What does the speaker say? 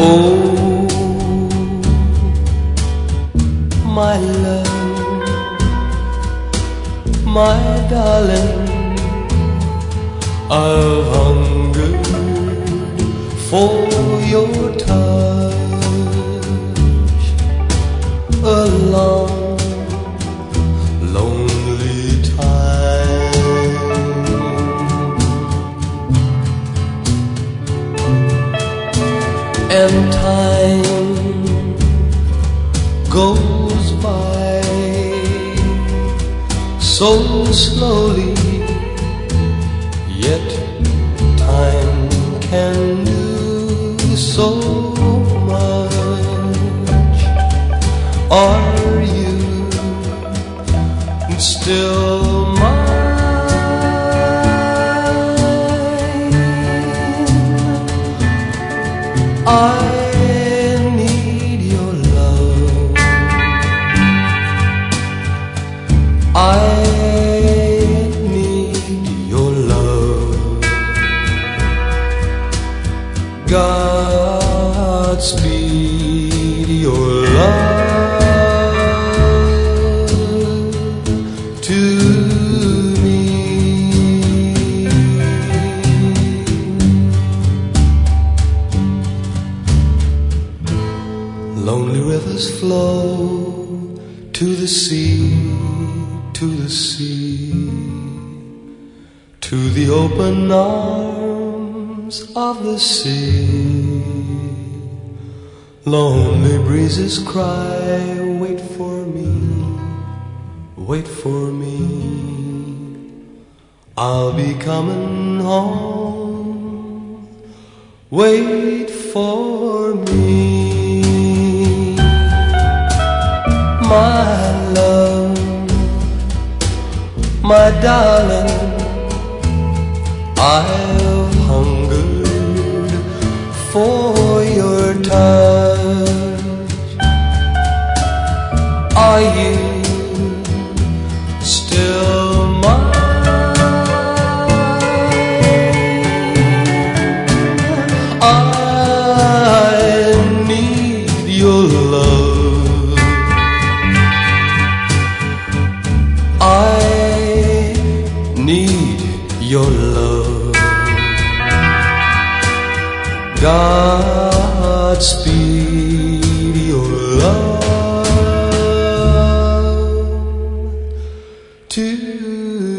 Oh, my love, my darling, I've hungered for your touch a long, lonely time. And time goes by so slowly, yet time can do so much. Are you still mine? I need your love. I need your love. Godspeed your love to me. Lonely rivers flow to the sea, to the sea, to the open arms of the sea. Lonely breezes cry, wait for me, wait for me. I'll be coming home, wait for me. My love, my darling, I've hungered for your touch. Are you still mine? I need your love. I need your love. Godspeed your love to